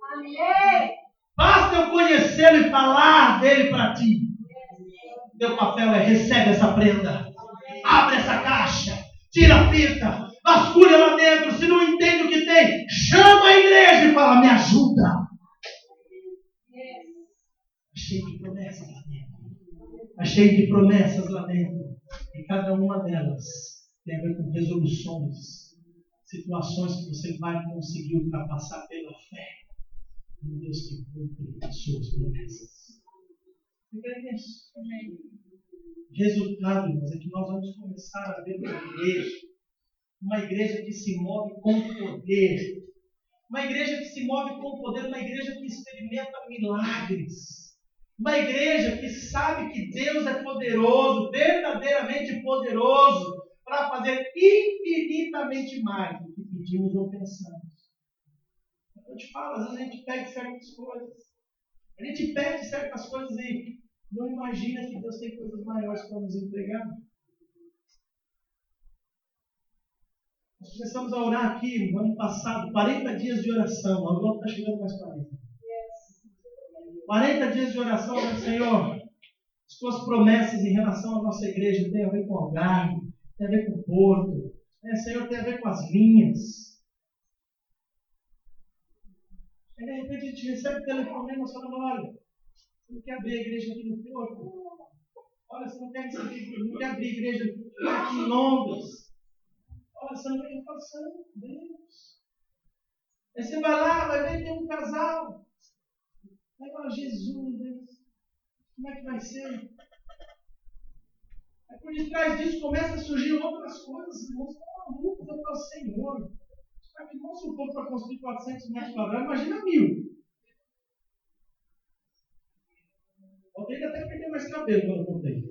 Basta eu conhecê-lo e falar dele para ti. Teu papel é recebe essa prenda, abre essa caixa, tira a fita, vasculha lá dentro. Se não entende o que tem, chama a igreja e fala, me ajuda. Está cheio de promessas lá dentro. Está cheio de promessas lá dentro. E cada uma delas tem a ver com resoluções, situações que você vai conseguir ultrapassar pela fé no Deus que cumpre as suas promessas. Você quer isso? Amém. Resultado, irmãos, é que nós vamos começar a ver uma igreja que se move com poder, uma igreja que se move com poder, uma igreja que experimenta milagres, uma igreja que sabe que Deus é poderoso, verdadeiramente poderoso, para fazer infinitamente mais do que pedimos ou pensamos. Eu te falo, às vezes a gente pede certas coisas, a gente pede certas coisas e não imagina que Deus tem coisas maiores para nos entregar. Nós começamos a orar aqui no ano passado, 40 dias de oração. Agora está chegando mais 40. 40 dias de oração, Senhor, as tuas promessas em relação à nossa igreja tem a ver com o Algarve, tem a ver com o Porto, Senhor, tem a ver com as linhas. Aí de repente a gente recebe telefonema falando, olha, você não quer abrir a igreja aqui no Porto? Olha, você não quer abrir a igreja aqui em Londres? Olha, você não vai passando, Deus. Aí você vai lá, vai ver que tem um casal. Aí fala, Jesus, Deus, como é que vai ser? Aí por detrás disso começa a surgir outras coisas, irmãos, malucos, eu falo, Senhor, aqui não se for para construir 400 metros quadrados, imagina 1000. Eu tenho até perder mais cabelo quando eu contei.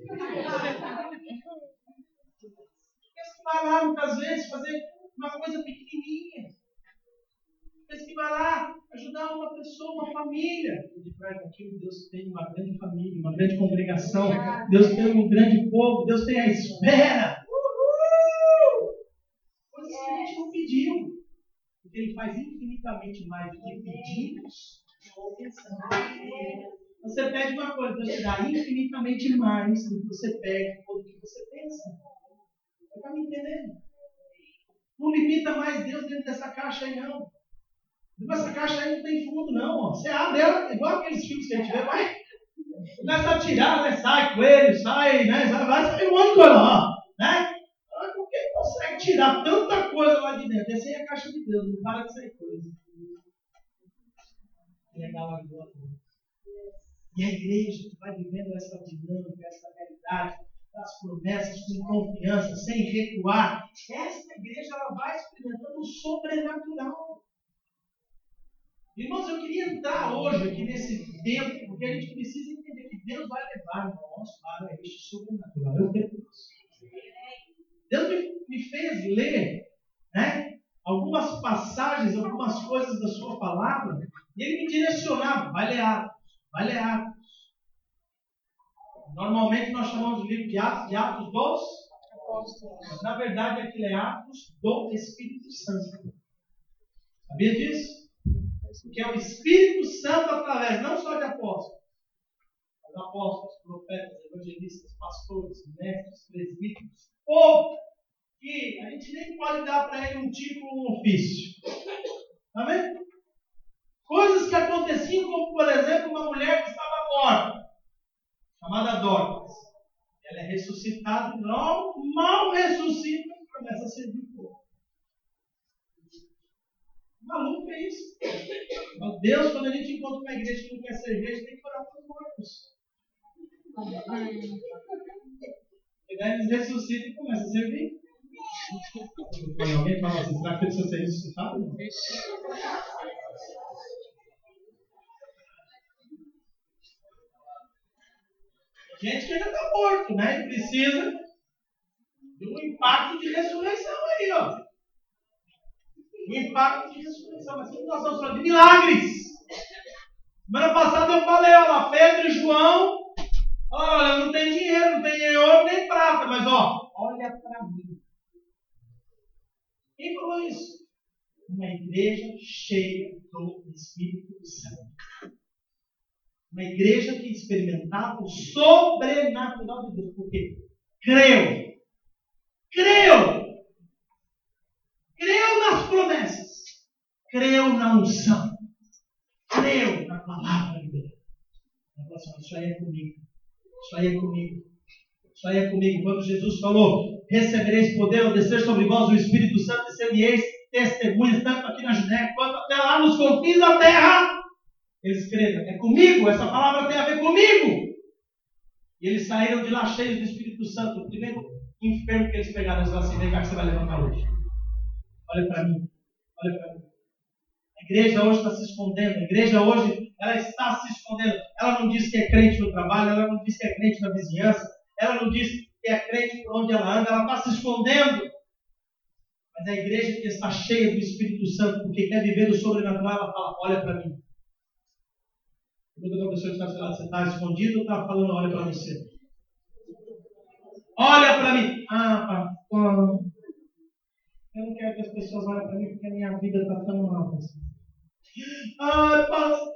Você vai lá, muitas vezes, fazer uma coisa pequenininha. Você vai lá ajudar uma pessoa, uma família. De trás daquilo, Deus tem uma grande família, uma grande congregação. Deus tem um grande povo. Deus tem a espera. Coisas que a gente não pediu. Porque Ele faz infinitamente mais do que pedimos ou pensamos. Você pede uma coisa, Deus te dá infinitamente mais do que você pede ou do que você pensa. Você está me entendendo? Não limita mais Deus dentro dessa caixa aí, não. Essa caixa aí não tem fundo, não. Ó. Você abre ela, igual aqueles filmes que a gente vê, vai. Começa a tirar, né? Sai coelho, sai, né? Vai sair um monte de coisa lá, né? Por que consegue tirar tanta coisa lá de dentro? Essa aí é a caixa de Deus, não para de sair coisa. Legal agora. E a igreja que vai vivendo essa dinâmica, essa realidade, das promessas com confiança, sem recuar, essa igreja ela vai experimentando o sobrenatural. Irmãos, eu queria entrar hoje aqui nesse tempo, porque a gente precisa entender que Deus vai levar nós para este sobrenatural. Eu creio nisso. Deus me fez ler, né, algumas passagens, algumas coisas da sua palavra, e Ele me direcionava, vai ler Atos. Normalmente nós chamamos o livro de Atos dos Apóstolos. Mas na verdade aquilo é Atos do Espírito Santo. Sabia disso? Porque é o Espírito Santo através não só de apóstolos, mas apóstolos, profetas, evangelistas, pastores, mestres, presbíteros, ou que a gente nem pode dar para ele um título, um ofício. Está vendo? Coisas que aconteciam, como por exemplo, uma mulher que estava morta, chamada Dorcas. Ela é ressuscitada, mal ressuscita, começa a servir o povo. Maluco é isso. Mas Deus, quando a gente encontra uma igreja que não quer servir, a gente tem que orar para os mortos. E daí eles ressuscitam e começam a servir. Quando alguém fala assim, será que precisa ser ressuscitado? Gente que ainda está morto, né? E precisa de um impacto de ressurreição aí, ó. O impacto de ressurreição. Mas nós estamos falando de milagres. Semana passada eu falei, olha, Pedro e João, olha, eu não tenho dinheiro, não tenho ouro nem prata, mas ó, olha para mim. Quem falou isso? Uma igreja cheia do Espírito Santo. Uma igreja que experimentava o sobrenatural de Deus. Por quê? Creu nas promessas, creu na unção, creu na palavra de Deus. Isso aí é comigo. Isso aí é comigo. Isso aí é comigo. Quando Jesus falou, recebereis poder ao descer sobre vós o Espírito Santo e sereis testemunhas, tanto aqui na Judéia quanto até lá nos confins da terra. Eles creram. É comigo. Essa palavra tem a ver comigo. E eles saíram de lá cheios do Espírito Santo. O primeiro enfermo que eles pegaram, eles falaram assim: vem cá que você vai levantar hoje. Olha para mim. Olha para mim. A igreja hoje está se escondendo. A igreja hoje, ela está se escondendo. Ela não diz que é crente no trabalho. Ela não diz que é crente na vizinhança. Ela não diz que é crente por onde ela anda. Ela está se escondendo. Mas a igreja que está cheia do Espírito Santo, porque quer viver o sobrenatural, ela fala: olha para mim. Quando a pessoa está falando, você está escondido ou está falando, olha para você? Olha para mim. Pastor, eu não quero que as pessoas olhem para mim porque a minha vida está tão mal. Pastor.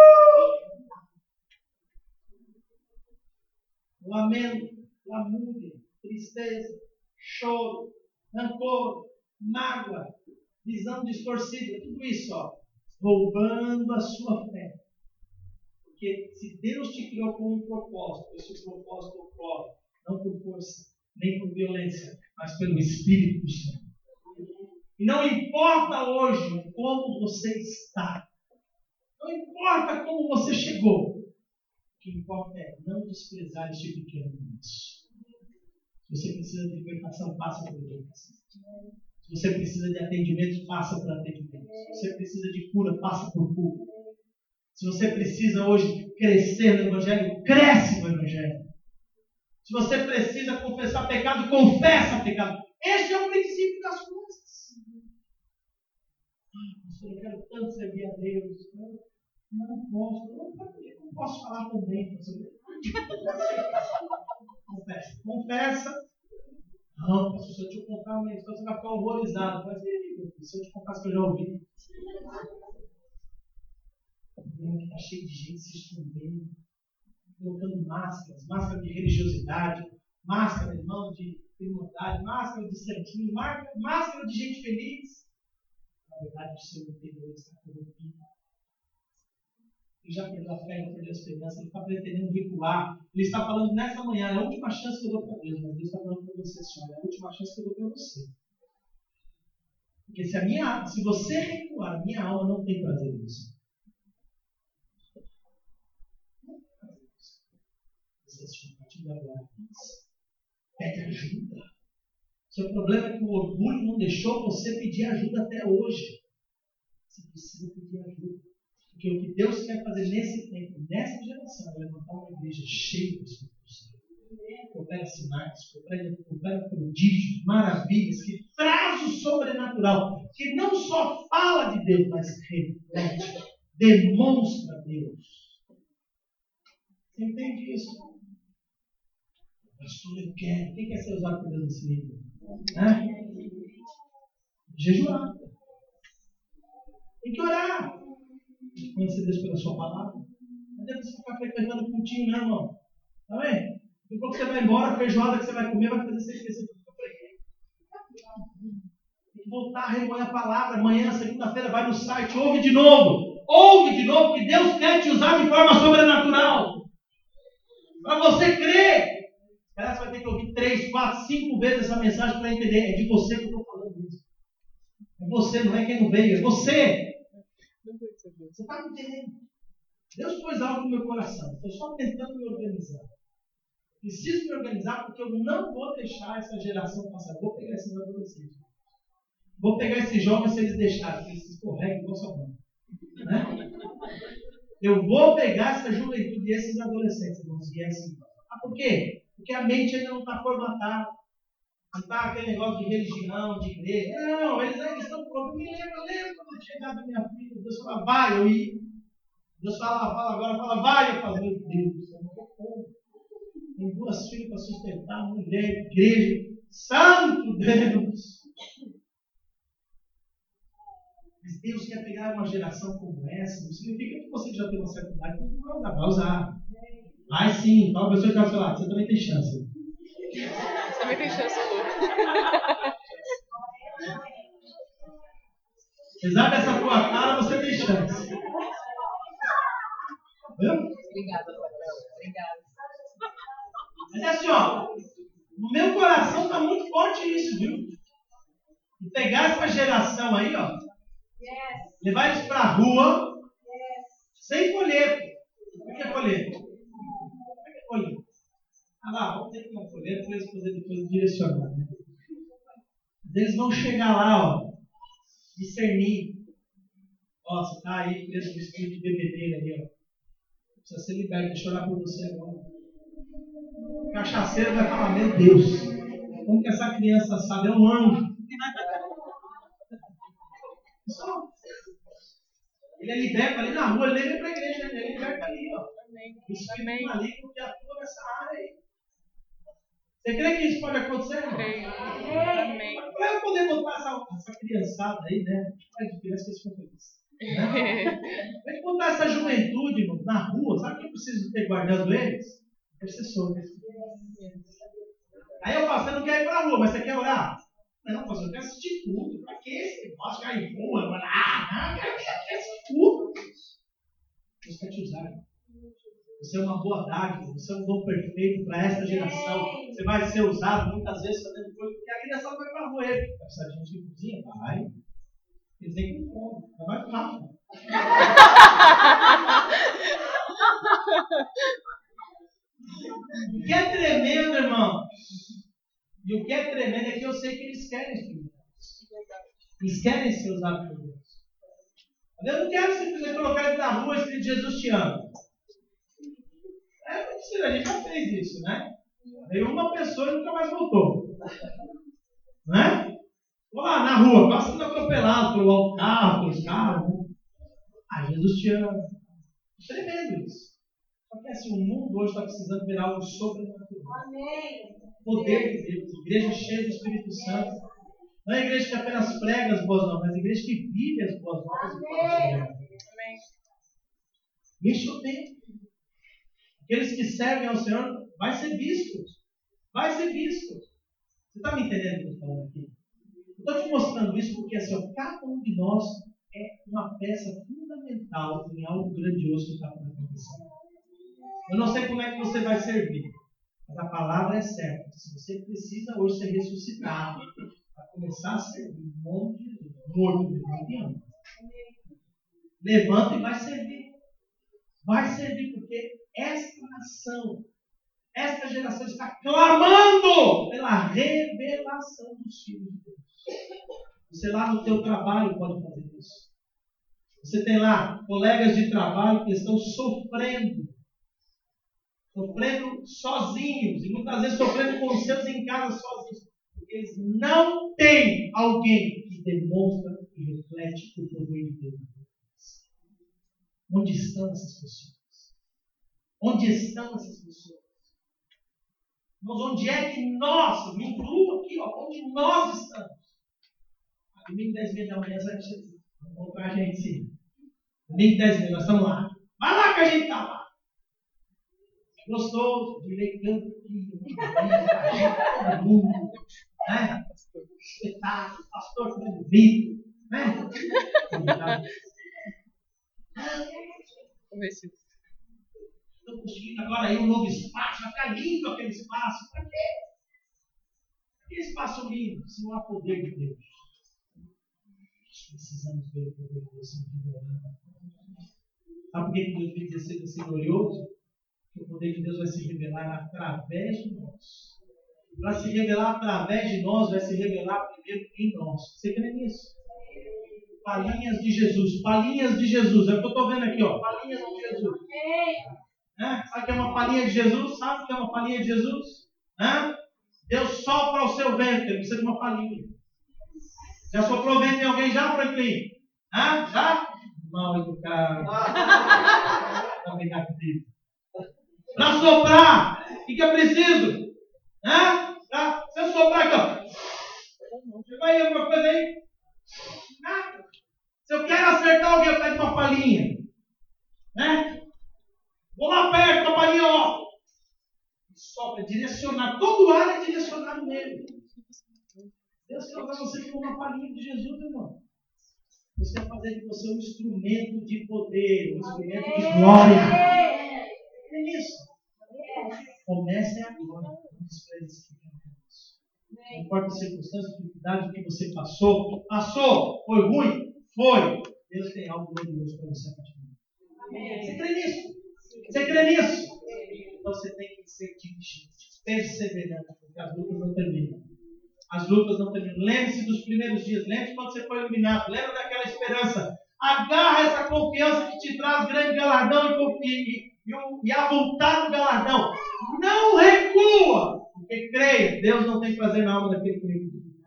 Lamento, lamúria, tristeza, choro, rancor, mágoa, visão distorcida, tudo isso, roubando a sua fé. Porque se Deus te criou com um propósito, esse propósito ocorre não por força, nem por violência, mas pelo Espírito Santo. E não importa hoje como você está, não importa como você chegou, o que importa é não desprezar este pequeno começo. Se você precisa de libertação, passa por libertação. Se você precisa de atendimento, passa por atendimento. Se você precisa de cura, passa por cura. Se você precisa hoje crescer no Evangelho, cresce no Evangelho. Se você precisa confessar pecado, confessa pecado. Este é o princípio das coisas. Pastor, eu quero tanto servir a Deus. Não posso. Não posso falar também. Confessa. Confessa. Não, pastor, se eu te contar uma história, você vai ficar horrorizado. Mas se eu te contar, que eu já ouvi. Está cheio de gente se escondendo, colocando máscaras de religiosidade, máscara, irmão, de irmandade, máscara de santinho, máscara de gente feliz. Na verdade, o seu interior está corrompido. Ele já perdeu a fé, já perdeu a esperança, ele está pretendendo recuar. Ele está falando nessa manhã, é a última chance que eu dou para Deus, mas Deus está falando para você, Senhor, é a última chance que eu dou para você. Porque se você recuar, a minha alma não tem prazer nisso. Pede ajuda. Seu problema é que o orgulho não deixou você pedir ajuda até hoje. Você precisa pedir ajuda. Porque o que Deus quer fazer nesse tempo, nessa geração, é levantar uma igreja cheia do Espírito Santo. Opera sinais, opera prodígios, maravilhas, que traz o sobrenatural, que não só fala de Deus, mas reflete, demonstra Deus. Você entende isso? Pastor, eu quero. Quem quer ser usado por Deus nesse nível? Jejuar. Tem que orar. Conhecer Deus pela sua palavra. Não adianta você ficar frequentando o cultinho, não, irmão. Tá vendo? Depois que você vai embora, a feijoada que você vai comer vai fazer você esquecer do que eu preguei. Tem que voltar a remoer a palavra. Amanhã, segunda-feira, vai no site, ouve de novo. Ouve de novo, que Deus quer te usar de forma sobrenatural. Para você crer. Você vai ter que ouvir 3, 4, 5 vezes essa mensagem para entender. É de você que eu estou falando isso. É você, não é quem não veio. É você. Você está me entendendo? Deus pôs algo no meu coração. Estou só tentando me organizar. Preciso me organizar porque eu não vou deixar essa geração passar. Vou pegar esses adolescentes. Vou pegar esses jovens se eles deixarem. Porque eles se escorregam igual sua mãe. Né? Eu vou pegar essa juventude e esses adolescentes. Irmãos, e é assim. Por quê? Porque a mente ainda não está formatada. Não está aquele negócio de religião, de igreja. Não, eles ainda estão prontos. Me lembra quando eu chegar da minha filha. Deus fala, vai, eu ir. Deus fala agora, vai. Eu falo, meu Deus, eu não vou como. Tem 2 filhas para sustentar, mulher, igreja. Santo Deus! Mas Deus quer pegar uma geração como essa. Não significa que você já tem uma certa idade, não vai usar. Vai usar. Vai sim, fala a pessoa que está falando, você também tem chance. Você também tem chance, Lu. Apesar dessa tua cara, você tem chance. Viu? Obrigada, Rafael. Obrigada. assim, ó, no meu coração está muito forte isso, viu? E pegar essa geração aí, ó, levar eles para a rua, sem folheto. O que é folheto? O que é folheto? Ah lá, vamos ter que ter um folheto para eles poderem depois direcionar, né? Eles vão chegar lá, ó, discernir. Ó, você está aí preso no espírito de bebedeira aí, ó. Precisa ser liberto, deixa eu orar por você agora. O cachaceiro vai falar, meu Deus, como que essa criança sabe? É um anjo. Ele é liberto ali na rua, ele nem vem para a igreja, ele é liberto ali, ó. O espírito maligno que atua nessa área aí. Você crê que isso pode acontecer, irmão? Amém. Para eu poder botar essa criançada aí, né? Faz diferença que eles ficam felizes. Para eu botar essa juventude, irmão, na rua, sabe o que eu preciso ter guardando eles? Intercessor. Aí eu falo, você não quer ir para a rua, mas você quer orar? Não, pastor, eu quero assistir tudo. Para que esse negócio de ficar em rua? Não, eu quero assistir tudo. Deus quer te usar. Você é uma boa dádiva, você é um dom perfeito para esta geração. Você vai ser usado muitas vezes fazendo coisa, porque a criança vai para a rua. Vai precisar de gente de cozinha? Vai. Eles vêm com fome. Vai mais rápido. O que é tremendo, irmão? E o que é tremendo é que eu sei que eles querem estudar. Eles querem ser usados por Deus. Eu não quero simplesmente colocar eles na rua e escrito Jesus te ama. Não precisa, a gente já fez isso, né? Veio uma pessoa e nunca mais voltou. Né? Vou lá na rua, quase sendo atropelado pelo carro, pelos carros. Né? Jesus te ama. Tremendo isso. Só que assim, o mundo hoje está precisando ver algo sobrenatural. Amém. Poder de Deus. Igreja cheia do Espírito Santo. Não é a igreja que apenas prega as boas novas, mas a igreja que vive as boas novas. Amém. Isso eu tenho. Aqueles que servem ao Senhor vai ser visto. Vai ser visto. Você está me entendendo o que eu estou falando aqui? Eu estou te mostrando isso porque assim, cada um de nós é uma peça fundamental em algo grandioso que está acontecendo. Eu não sei como é que você vai servir, mas a palavra é certa. Se você precisa hoje ser ressuscitado para começar a servir em nome de Jesus, morto, levanta, levanta e vai servir. Vai servir porque esta nação, esta geração está clamando pela revelação dos filhos de Deus. Você lá no teu trabalho pode fazer isso. Você tem lá colegas de trabalho que estão sofrendo sozinhos, e muitas vezes sofrendo com os seus em casa sozinhos, porque eles não têm alguém que demonstra e reflete o poder de Deus. Onde estão essas pessoas? Onde estão essas pessoas? Mas onde é que nós, me incluo aqui, ó, onde nós estamos? Domingo 10h30 da manhã, vamos colocar a gente sim. Domingo 10h30, nós estamos lá. Vai lá que a gente está lá. Gostoso, de ler canto aqui, todo mundo, né? Espetáculo, pastor comendo vidro, né? Vamos ver se. Estou construindo agora aí um novo espaço, vai ficar lindo aquele espaço. Para quê? Que espaço lindo, se não há poder de Deus. Nós precisamos ver o poder de Deus sendo revelado. Sabe por que 2016 vai ser glorioso? O poder de Deus vai se revelar através de nós. Para se revelar através de nós, vai se revelar primeiro em nós. Você crê nisso? Palhinhas de Jesus. Palhinhas de Jesus. É o que eu estou vendo aqui, ó. Palhinhas de Jesus. Sabe o que é uma palhinha de Jesus? Sabe o que é uma palhinha de Jesus? Deus sopra o seu vento. Ele precisa de uma palhinha. Já soprou o vento em alguém já, Franklin? Já? Mal educado. Também dá comigo. Para soprar, o que é preciso? Se eu soprar aqui, ó. Chegou aí alguma coisa aí? Nada. Se eu quero acertar alguém, eu pego uma palhinha. Vou lá perto com a palhinha, ó. Sopra, direcionar. Todo ar é direcionado nele. Deus quer usar você como uma palhinha de Jesus, irmão. Deus quer fazer de você um instrumento de poder, um instrumento de glória. É isso. Comece agora. Não despreze esse recurso. Não importa a circunstância, a dificuldade que você passou. Passou, foi ruim, foi. Deus tem algo glorioso para você a partir de agora. Você crê nisso? Você crê nisso? Então você tem que ser diligente, perseverante, porque as lutas não terminam. As lutas não terminam. Lembre-se dos primeiros dias. Lembre-se quando você foi iluminado. Lembre daquela esperança. Agarra essa confiança que te traz grande galardão e avultar no galardão. Não recua. Porque creia, Deus não tem prazer na alma daquele que crê.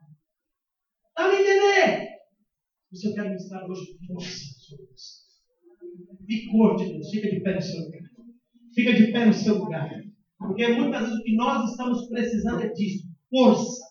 Dá para entender? Isso eu quero mostrar hoje força sobre você. Vigor de Deus. Fica de pé no seu lugar. Fica de pé no seu lugar. Porque muitas vezes o que nós estamos precisando é disso. Força.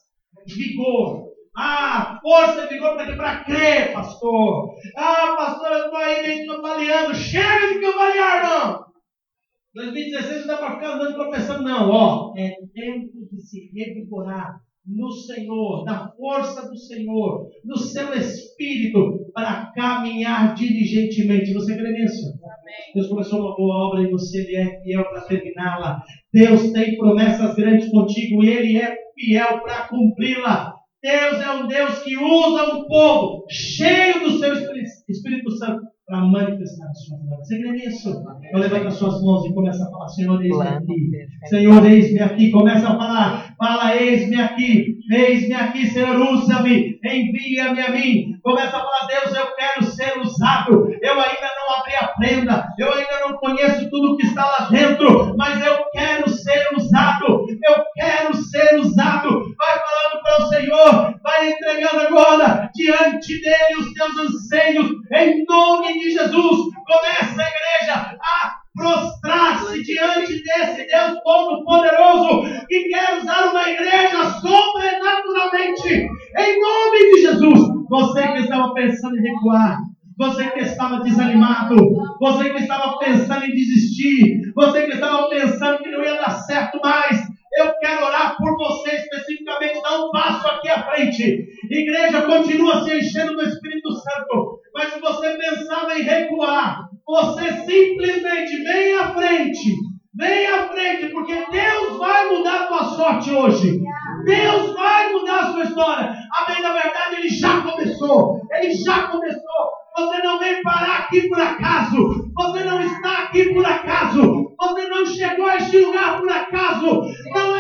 Vigor. Força e vigor para crer, pastor. Pastor, eu estou aí meio cambaleando. Chega de cambalear, não. 2016 não dá para ficar andando tropeçando, não. É tempo de se revigorar no Senhor, na força do Senhor, no seu espírito, para caminhar diligentemente. Você crê nisso? Amém. Deus começou uma boa obra e você Ele é fiel para terminá-la. Deus tem promessas grandes contigo e Ele é fiel para cumpri-la. Deus é um Deus que usa um povo cheio do seu Espírito Santo para manifestar a sua glória. Você crê nisso? Então levanta as suas mãos e começa a falar: Senhor, eis-me aqui. Senhor, eis-me aqui. Começa a falar. Fala: eis-me aqui. Eis-me aqui, Senhor, usa-me. Envia-me a mim. Começa a falar: Deus, eu quero ser usado. Eu ainda não abri a prenda. Eu ainda não conheço tudo que está lá dentro. Mas eu quero ser usado. Eu quero ser usado. Vai falando para o Senhor. Vai entregando agora diante dele os teus anseios. Em nome de Jesus. Começa a igreja a prostrar-se diante desse Deus Todo-Poderoso que quer usar uma igreja sobrenaturalmente. Em nome de Jesus. Você que estava pensando em recuar, você que estava desanimado, você que estava pensando em desistir, você que estava pensando que não ia dar certo mais, eu quero orar por você especificamente. Dá um passo aqui à frente. Igreja, continua se enchendo do Espírito Santo. Mas se você pensava em recuar, você simplesmente vem à frente. Vem à frente, porque Deus vai mudar a tua sorte hoje. Deus vai mudar a sua história. A bem da verdade, Ele já começou. Ele já começou. Você não veio parar aqui por acaso. Você não está aqui por acaso. Você não chegou a este lugar por acaso. Não